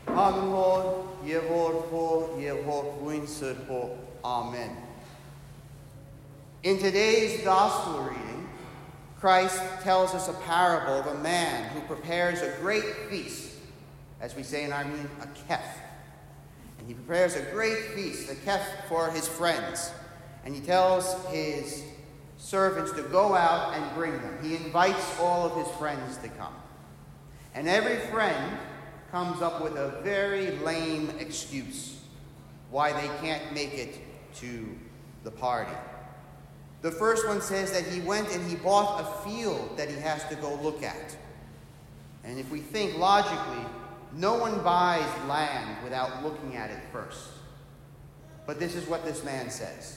Hanho, Yevorho, Yevorhuin Sirho. Amen. In today's gospel reading, Christ tells us a parable of a man who prepares a great feast, as we say in Armenian, a kef. And he prepares a great feast, a kef, for his friends. And he tells his servants to go out and bring them. He invites all of his friends to come. And every friend comes up with a very lame excuse why they can't make it to the party. The first one says that he went and he bought a field that he has to go look at. And if we think logically, no one buys land without looking at it first. But this is what this man says.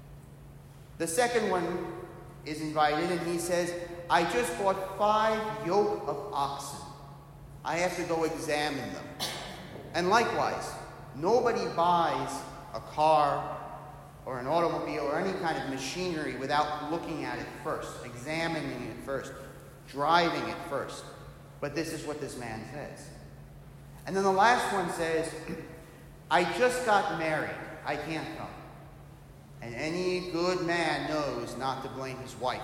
The second one is invited and he says, I just bought 5 yoke of oxen. I have to go examine them. And likewise, nobody buys a car or an automobile or any kind of machinery without looking at it first, examining it first, driving it first. But this is what this man says. And then the last one says, I just got married. I can't come. And any good man knows not to blame his wife.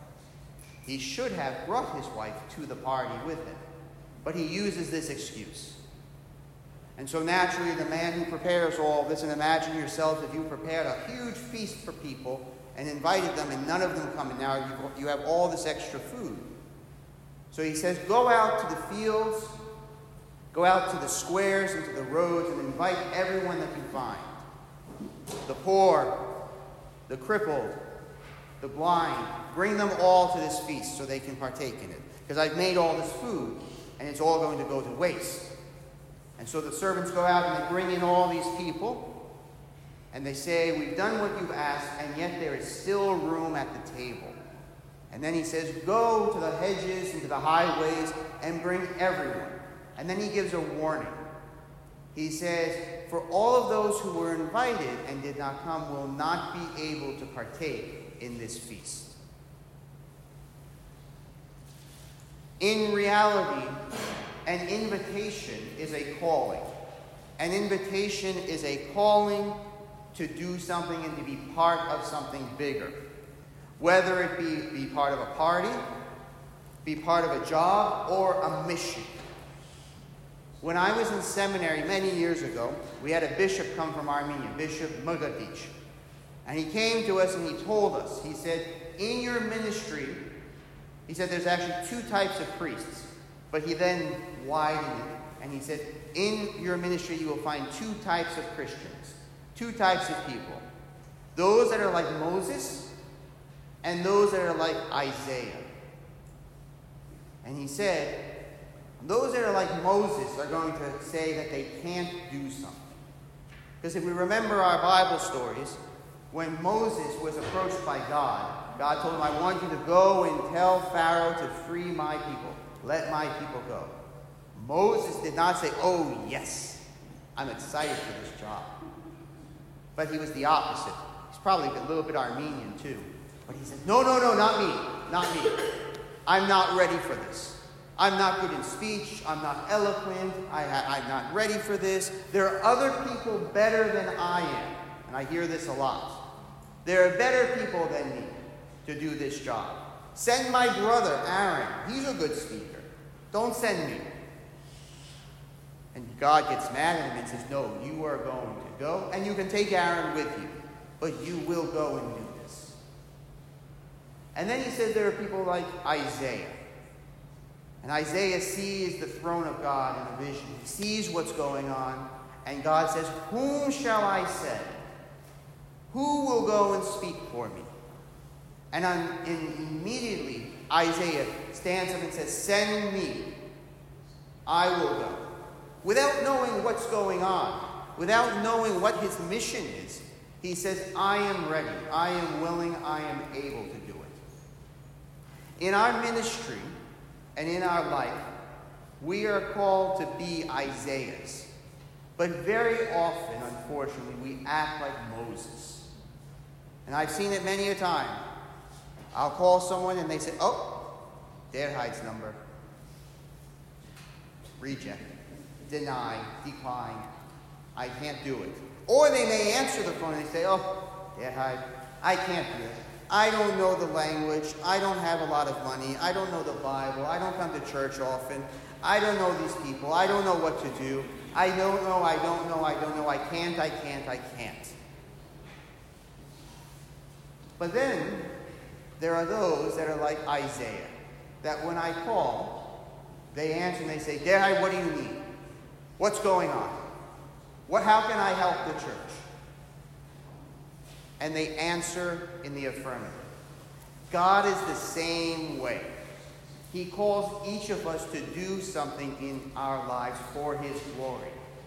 He should have brought his wife to the party with him, but he uses this excuse. And so naturally, the man who prepares all this, and imagine yourselves if you prepared a huge feast for people and invited them and none of them come, and now you have all this extra food. So he says, go out to the fields, go out to the squares and to the roads and invite everyone that you find. The poor, the crippled, the blind, bring them all to this feast so they can partake in it. Because I've made all this food and it's all going to go to waste. And so the servants go out and they bring in all these people and they say, we've done what you've asked, and yet there is still room at the table. And then he says, go to the hedges and to the highways and bring everyone. And then he gives a warning. He says, for all of those who were invited and did not come will not be able to partake in this feast. In reality, an invitation is a calling. An invitation is a calling to do something and to be part of something bigger. Whether it be part of a party, be part of a job, or a mission. When I was in seminary many years ago, we had a bishop come from Armenia, Bishop Mogadich. And he came to us and he told us, he said, in your ministry, he said there's actually 2 types of priests. But he then widened it, and he said, in your ministry you will find 2 types of Christians, 2 types of people. Those that are like Moses, and those that are like Isaiah. And he said, those that are like Moses are going to say that they can't do something. Because if we remember our Bible stories, when Moses was approached by God, God told him, I want you to go and tell Pharaoh to free my people. Let my people go. Moses did not say, oh, yes, I'm excited for this job. But he was the opposite. He's probably a little bit Armenian too. But he said, no, not me. I'm not ready for this. I'm not good in speech. I'm not eloquent. I'm not ready for this. There are other people better than I am. And I hear this a lot. There are better people than me to do this job. Send my brother, Aaron. He's a good speaker. Don't send me. And God gets mad at him and says, no, you are going to go, and you can take Aaron with you, but you will go and do this. And then he says there are people like Isaiah. And Isaiah sees the throne of God in a vision. He sees what's going on, and God says, whom shall I send? Who will go and speak for me? And immediately Isaiah stands up and says, send me. I will go. Without knowing what's going on, without knowing what his mission is, he says, I am ready, I am willing, I am able to do it. In our ministry and in our life, we are called to be Isaiahs. But very often, unfortunately, we act like Moses. And I've seen it many a time. I'll call someone and they say, oh, der Heights number. Reject. deny, decline. I can't do it. Or they may answer the phone and they say, oh, yeah, I can't do it. I don't know the language. I don't have a lot of money. I don't know the Bible. I don't come to church often. I don't know these people. I don't know what to do. I don't know. I can't. But then there are those that are like Isaiah, that when I call, they answer and they say, Dad, what do you need? What's going on? How can I help the church? And they answer in the affirmative. God is the same way. He calls each of us to do something in our lives for His glory.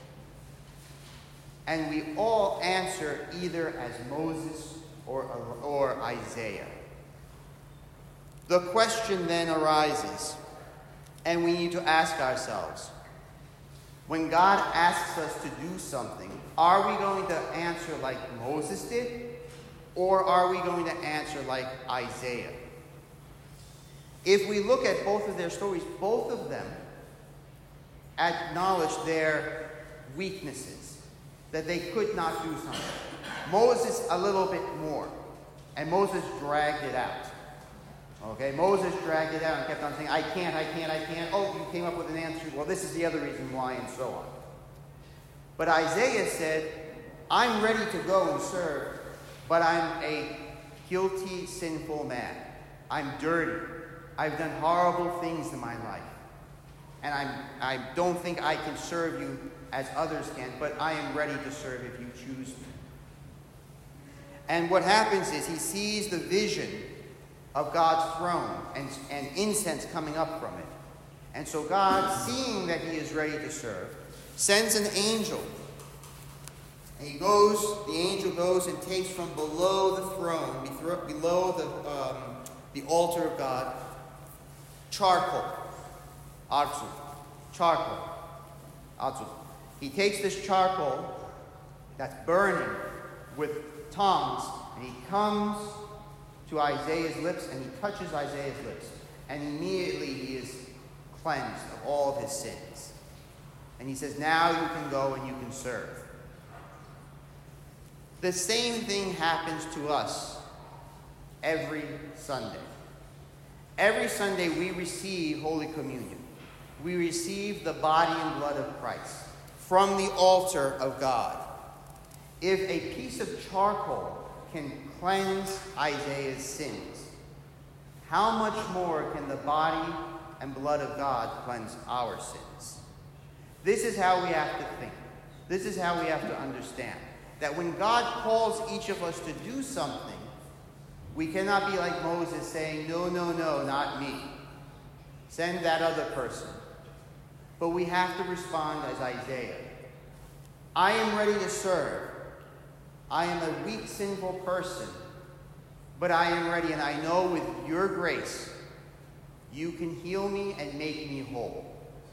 And we all answer either as Moses or Isaiah. The question then arises, and we need to ask ourselves, when God asks us to do something, are we going to answer like Moses did? Or are we going to answer like Isaiah? If we look at both of their stories, both of them acknowledge their weaknesses, that they could not do something. Moses a little bit more, and Moses dragged it out. Okay, Moses dragged it out and kept on saying, I can't. Oh, you came up with an answer. Well, this is the other reason why, and so on. But Isaiah said, I'm ready to go and serve, but I'm a guilty, sinful man. I'm dirty. I've done horrible things in my life. And I don't think I can serve you as others can, but I am ready to serve if you choose me. And what happens is he sees the vision of God's throne and incense coming up from it. And so God, seeing that he is ready to serve, sends an angel. And the angel goes and takes from below the throne, below the altar of God, charcoal. Charcoal. He takes this charcoal that's burning with tongs, and he comes to Isaiah's lips, and he touches Isaiah's lips. And immediately he is cleansed of all of his sins. And he says, now you can go and you can serve. The same thing happens to us every Sunday. Every Sunday we receive Holy Communion. We receive the body and blood of Christ from the altar of God. If a piece of charcoal can cleanse Isaiah's sins, how much more can the body and blood of God cleanse our sins? This is how we have to think. This is how we have to understand. That when God calls each of us to do something, we cannot be like Moses saying, no, not me. Send that other person. But we have to respond as Isaiah. I am ready to serve. I am a weak, sinful person, but I am ready, and I know with your grace, you can heal me and make me whole.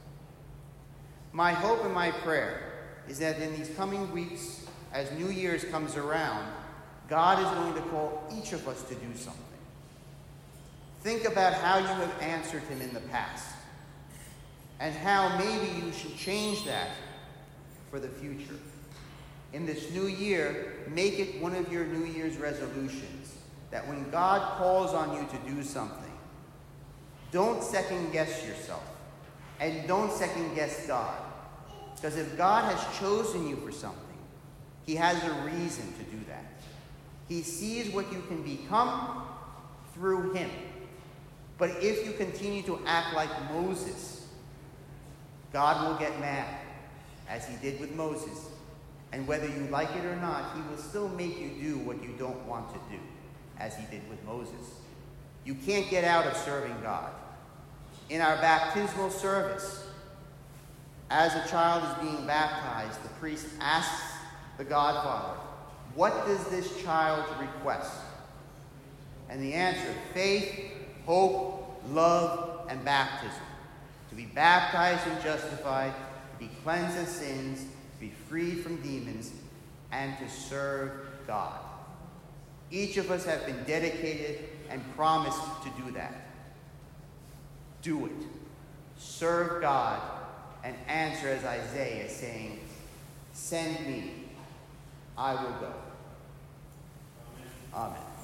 My hope and my prayer is that in these coming weeks, as New Year's comes around, God is going to call each of us to do something. Think about how you have answered him in the past, and how maybe you should change that for the future. In this new year, make it one of your New Year's resolutions, that when God calls on you to do something, don't second guess yourself, and don't second guess God. Because if God has chosen you for something, he has a reason to do that. He sees what you can become through him. But if you continue to act like Moses, God will get mad, as he did with Moses. And whether you like it or not, he will still make you do what you don't want to do, as he did with Moses. You can't get out of serving God. In our baptismal service, as a child is being baptized, the priest asks the Godfather, what does this child request? And the answer, faith, hope, love, and baptism. To be baptized and justified, to be cleansed of sins, to be freed from demons, and to serve God. Each of us have been dedicated and promised to do that. Do it. Serve God and answer as Isaiah, saying, "Send me, I will go." Amen.